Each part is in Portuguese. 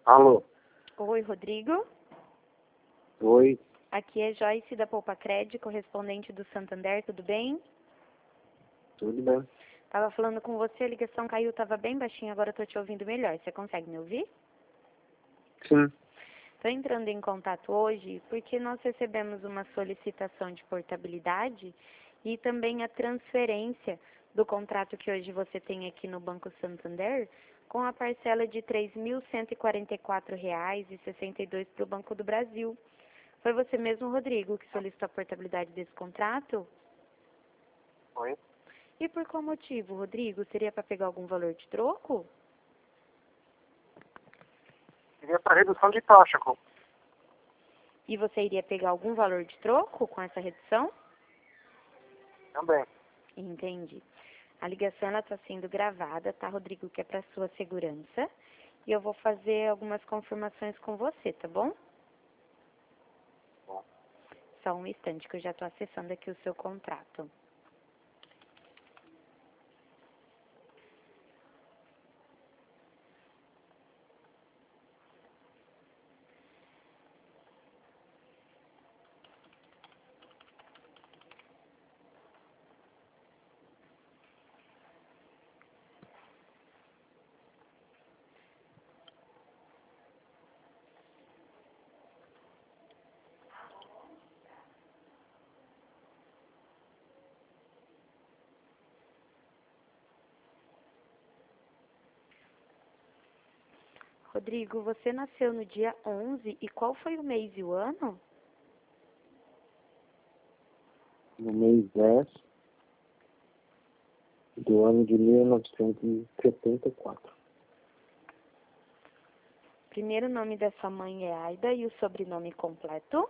Alô? Oi, Rodrigo. Oi, Aqui é Joyce da Poupa-Cred, correspondente do Santander, tudo bem? tudo bem? Tava falando com você, a ligação caiu, tava bem baixinho, agora eu tô te ouvindo melhor. Você consegue me ouvir? Sim. Estou entrando em contato hoje porque nós recebemos uma solicitação de portabilidade e também a transferência do contrato que hoje você tem aqui no Banco Santander com a parcela de R$ 3.144,62 para o Banco do Brasil. Foi você mesmo, Rodrigo, que solicitou a portabilidade desse contrato? Oi? E por qual motivo, Rodrigo? Seria para pegar algum valor de troco? Seria para redução de taxa, E você iria pegar algum valor de troco com essa redução? também. Entendi. A ligação está sendo gravada, tá, Rodrigo? Que é para sua segurança. E eu vou fazer algumas confirmações com você, tá bom? Bom. Só um instante que eu já estou acessando aqui o seu contrato. Rodrigo, você nasceu no dia 11 e qual foi o mês e o ano? No mês 10 do ano de 1974. Primeiro nome da sua mãe é Aida e o sobrenome completo.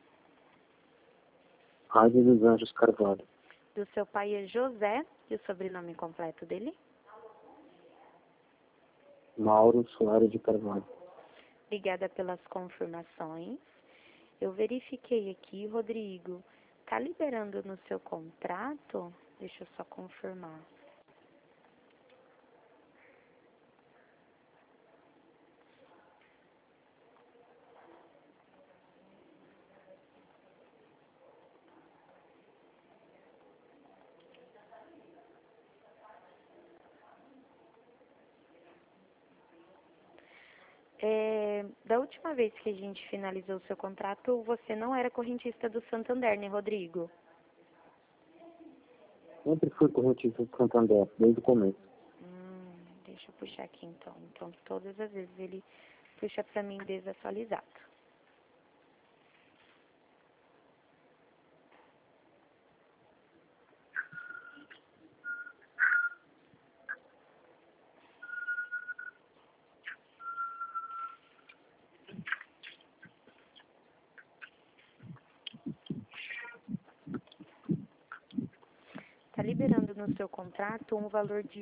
Rádio dos Anjos Carvalho. Do seu pai é José e o sobrenome completo dele. Mauro Soares de Carvalho. Obrigada pelas confirmações. Eu verifiquei aqui, Rodrigo. Tá liberando no seu contrato? Deixa eu só confirmar. Da última vez que a gente finalizou o seu contrato, você não era correntista do Santander, né, Rodrigo? Sempre fui correntista do Santander, desde o começo. Deixa eu puxar aqui então. Então, todas as vezes ele puxa para mim desatualizado. Está liberando no seu contrato um valor de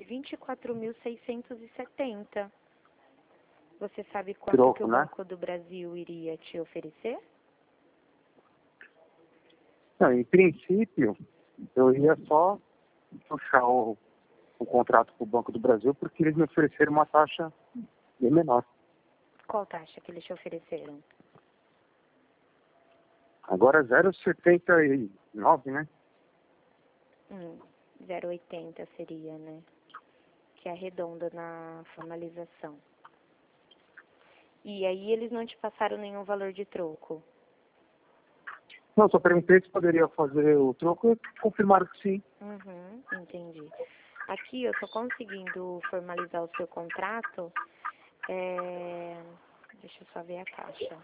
24.670. Você sabe quanto Troco, que o né? Banco do Brasil iria te oferecer? Não, em princípio, eu ia só puxar o contrato para o Banco do Brasil porque eles me ofereceram uma taxa bem menor. Qual taxa que eles te ofereceram? Agora é 0,79, né? 0,80 seria, né? Que arredonda na formalização. E aí eles não te passaram nenhum valor de troco? Não, só perguntei se poderia fazer o troco e confirmaram que sim. Entendi. Aqui eu estou conseguindo formalizar o seu contrato. Deixa eu só ver a caixa.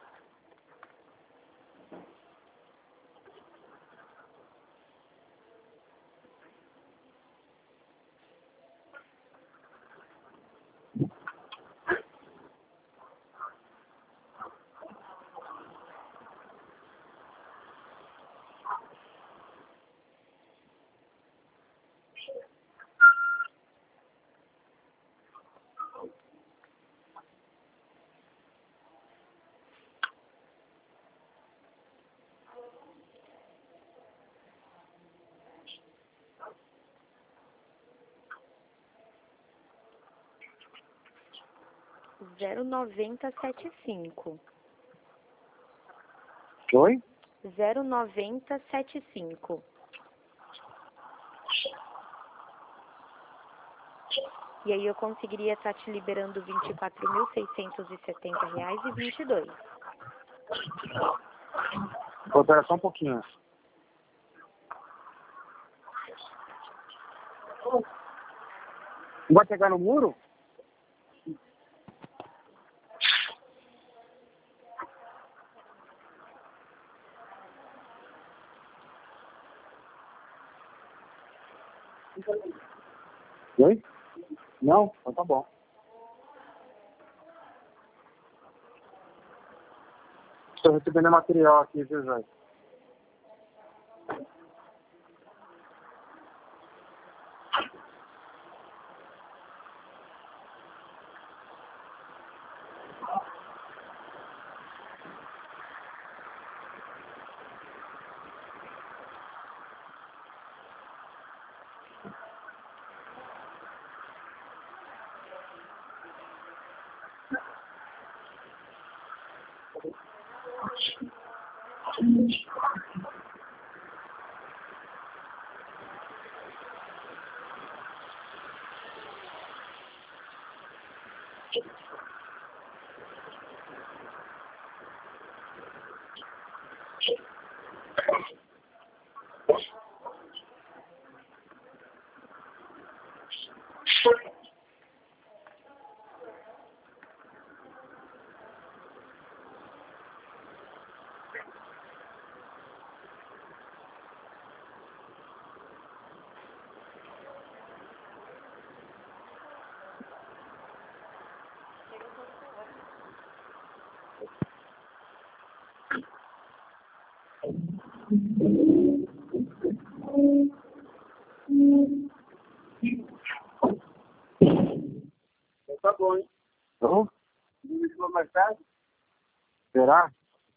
09075. Oi? 09075. E aí eu conseguiria estar te liberando R$ 24.670,22. Vou esperar só um pouquinho. Não vai pegar no muro? Oi? Não? Então tá bom. Estou recebendo material aqui, viu, Jorge? Tá bom, hein? Então, me ligou mais tarde? Será?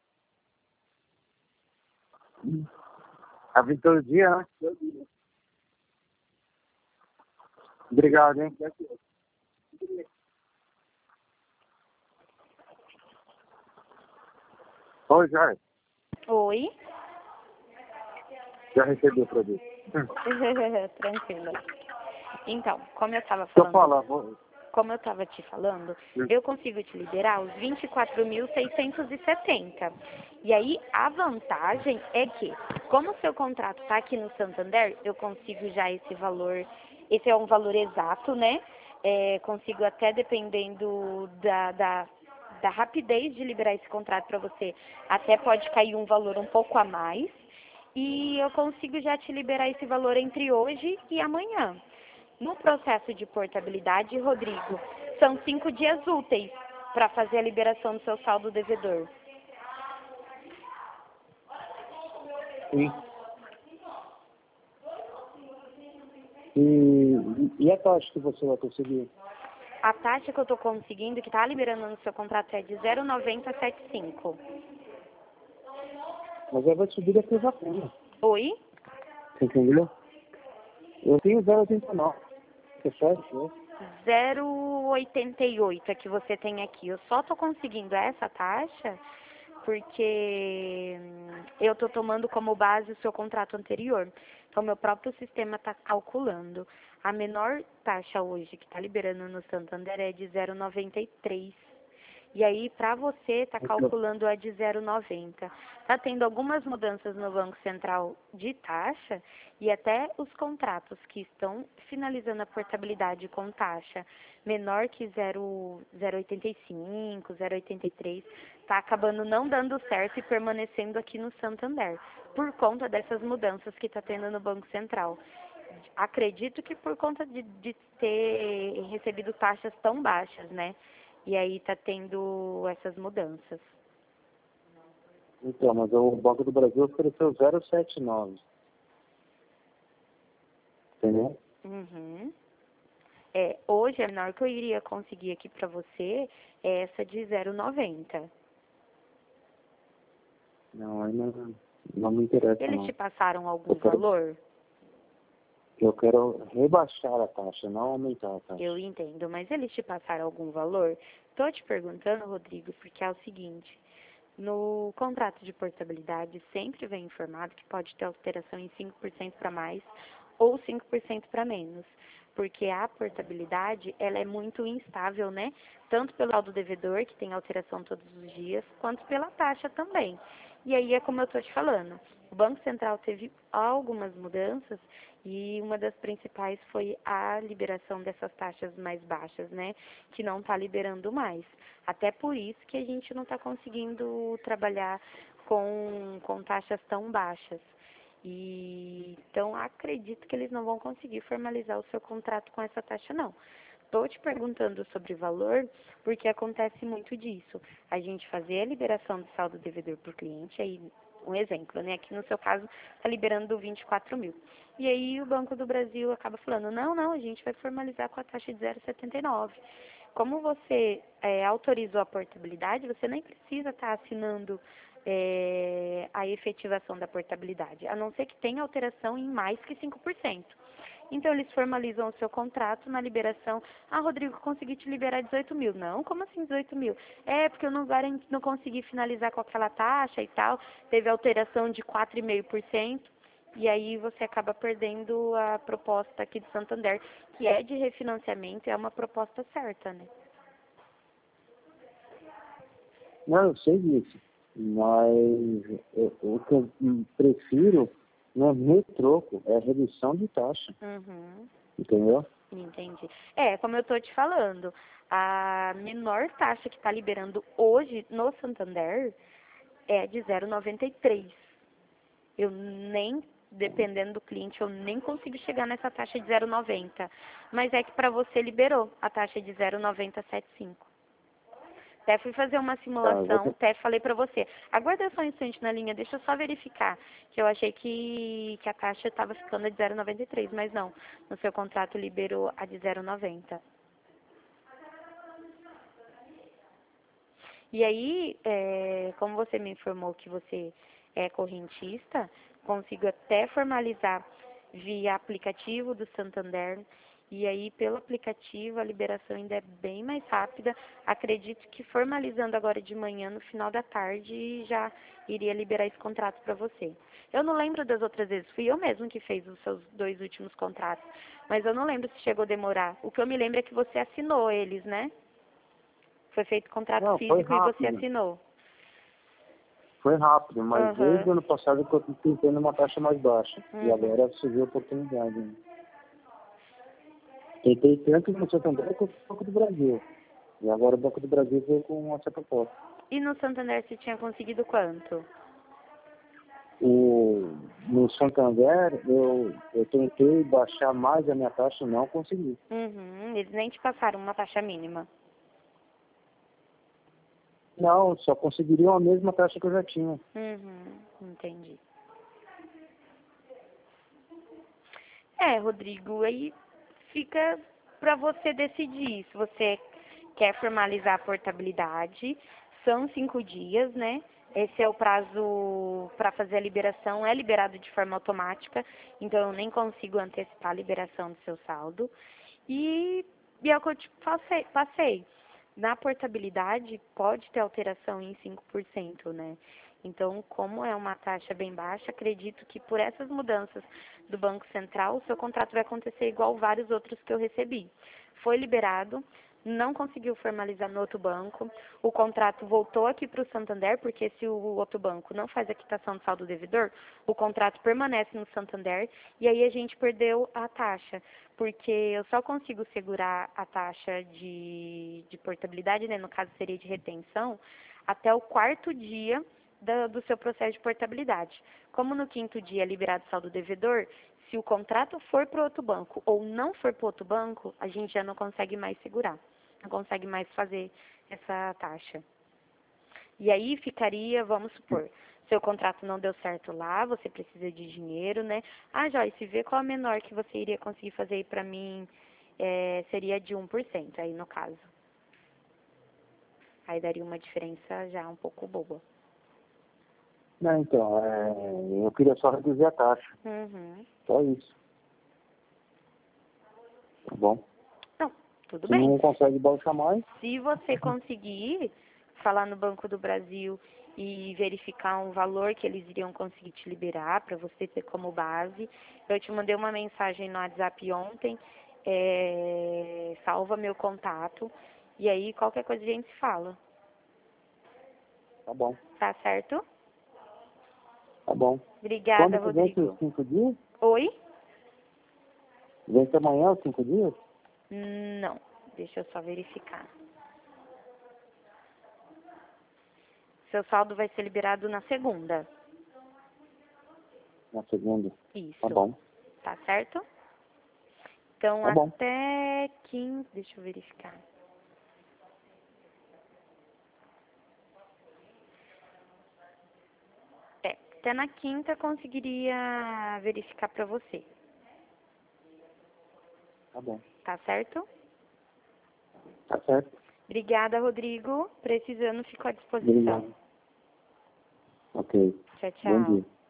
Tá vindo todo dia, né? Todo dia. Obrigado, hein? Oi, Jorge. Oi? Já recebi o produto. Tranquila. Então, como eu estava Deixa eu falando, falar. como eu estava te falando, eu consigo te liberar os 24.670. E aí, a vantagem é que, como o seu contrato está aqui no Santander, eu consigo já esse valor, esse é um valor exato, né? Consigo até, dependendo da rapidez de liberar esse contrato para você, até pode cair um valor um pouco a mais. E eu consigo já te liberar esse valor entre hoje e amanhã. No processo de portabilidade, Rodrigo, são 5 dias úteis para fazer a liberação do seu saldo devedor. Sim. E a taxa que você vai conseguir? A taxa que eu estou conseguindo, que está liberando no seu contrato, é de 0,9075. Mas aí vai subir depois a pena. Oi? Você entendeu? Eu tenho 0,89. Você fecha, né? 0,88 é que você tem aqui. Eu só estou conseguindo essa taxa porque eu estou tomando como base o seu contrato anterior. Então, meu próprio sistema está calculando. A menor taxa hoje que está liberando no Santander é de 0,93. E aí, para você, está calculando a de 0,90. Está tendo algumas mudanças no Banco Central de taxa e até os contratos que estão finalizando a portabilidade com taxa menor que 0,85, 0,83, está acabando não dando certo e permanecendo aqui no Santander, por conta dessas mudanças que está tendo no Banco Central. Acredito que por conta de ter recebido taxas tão baixas, né? E aí está tendo essas mudanças. Então, mas o Banco do Brasil ofereceu 0,79. Entendeu? Uhum. Hoje, a menor que eu iria conseguir aqui para você é essa de 0,90. Não, aí não me interessa, Eles não. te passaram algum valor? Eu quero rebaixar a taxa, não aumentar a taxa. Eu entendo, mas eles te passaram algum valor? Estou te perguntando, Rodrigo, porque é o seguinte, no contrato de portabilidade sempre vem informado que pode ter alteração em 5% para mais ou 5% para menos, porque a portabilidade ela é muito instável, né? Tanto pelo saldo devedor, que tem alteração todos os dias, quanto pela taxa também. E aí é como eu estou te falando, o Banco Central teve algumas mudanças e uma das principais foi a liberação dessas taxas mais baixas, né? Que não está liberando mais. Até por isso que a gente não está conseguindo trabalhar com taxas tão baixas. E então acredito que eles não vão conseguir formalizar o seu contrato com essa taxa não. Estou te perguntando sobre valor porque acontece muito disso. A gente fazer a liberação do saldo devedor para o cliente, aí um exemplo, né? Aqui no seu caso está liberando 24 mil. E aí o Banco do Brasil acaba falando, não, a gente vai formalizar com a taxa de 0,79. Como você autorizou a portabilidade, você nem precisa estar assinando a efetivação da portabilidade, a não ser que tenha alteração em mais que 5%. Então, eles formalizam o seu contrato na liberação. Ah, Rodrigo, consegui te liberar 18 mil. Não, como assim 18 mil? É, porque eu não consegui finalizar com aquela taxa e tal. Teve alteração de 4,5%. E aí você acaba perdendo a proposta aqui de Santander, que é de refinanciamento, é uma proposta certa, né? Não, eu sei disso. Mas o que eu prefiro não é retroco, é redução de taxa. Uhum. Entendeu? Entendi. Como eu estou te falando, a menor taxa que está liberando hoje no Santander é de 0,93. Eu nem, dependendo do cliente, eu nem consigo chegar nessa taxa de 0,90. Mas é que para você liberou a taxa de 0,9075. Até fui fazer uma simulação, até falei para você. Aguarda só um instante na linha, deixa eu só verificar. Que eu achei que a taxa estava ficando a de 0,93, mas não. No seu contrato liberou a de 0,90. E aí, como você me informou que você é correntista, consigo até formalizar via aplicativo do Santander. E aí, pelo aplicativo, a liberação ainda é bem mais rápida. Acredito que formalizando agora de manhã, no final da tarde, já iria liberar esse contrato para você. Eu não lembro das outras vezes, fui eu mesmo que fez os seus 2 últimos contratos. Mas eu não lembro se chegou a demorar. O que eu me lembro é que você assinou eles, né? Foi feito contrato Não, físico e você assinou. Foi rápido, mas desde o Uhum. ano passado eu estou tentando uma taxa mais baixa. E Uhum. agora surgiu a oportunidade. Né? Tentei tanto no Santander quanto no Banco do Brasil. E agora o Banco do Brasil veio com essa proposta. E no Santander você tinha conseguido quanto? No Santander, eu tentei baixar mais a minha taxa e não consegui. Uhum. Eles nem te passaram uma taxa mínima. Não, só conseguiriam a mesma taxa que eu já tinha. Uhum. Entendi. Rodrigo, aí fica para você decidir se você quer formalizar a portabilidade. São 5 dias, né? Esse é o prazo para fazer a liberação, é liberado de forma automática, então eu nem consigo antecipar a liberação do seu saldo. E é o que eu te passei. Na portabilidade, pode ter alteração em 5%, né? Então, como é uma taxa bem baixa, acredito que por essas mudanças do Banco Central, o seu contrato vai acontecer igual vários outros que eu recebi. Foi liberado, não conseguiu formalizar no outro banco, o contrato voltou aqui para o Santander, porque se o outro banco não faz a quitação do saldo devedor, o contrato permanece no Santander e aí a gente perdeu a taxa, porque eu só consigo segurar a taxa de portabilidade, né, no caso seria de retenção, até o 4º dia do seu processo de portabilidade. Como no 5º dia é liberado saldo devedor, se o contrato for para outro banco ou não for para outro banco, a gente já não consegue mais segurar, não consegue mais fazer essa taxa. E aí ficaria, vamos supor, seu contrato não deu certo lá, você precisa de dinheiro, né? Ah, Joyce, vê qual a menor que você iria conseguir fazer aí para mim, seria de 1%, aí no caso. Aí daria uma diferença já um pouco boba. Não, então, eu queria só reduzir a taxa. Uhum. Só isso. Tá bom. Não, tudo Se bem. não consegue baixar mais, Se você conseguir falar no Banco do Brasil e verificar um valor que eles iriam conseguir te liberar para você ter como base, eu te mandei uma mensagem no WhatsApp ontem, salva meu contato, e aí qualquer coisa a gente se fala. tá bom. Tá certo? Tá bom. Obrigada, Quando que vence os Rodrigo. 5 dias? Oi? Vence amanhã os 5 dias? Não, deixa eu só verificar. Seu saldo vai ser liberado na segunda. Na segunda. Isso. Tá bom. Tá certo? Então, Tá bom. até 15... Deixa eu verificar. Até na quinta eu conseguiria verificar pra você. Tá bom. Tá certo? Tá certo. Obrigada, Rodrigo. Precisando, fico à disposição. Obrigado. Ok. Tchau, Bom tchau. dia.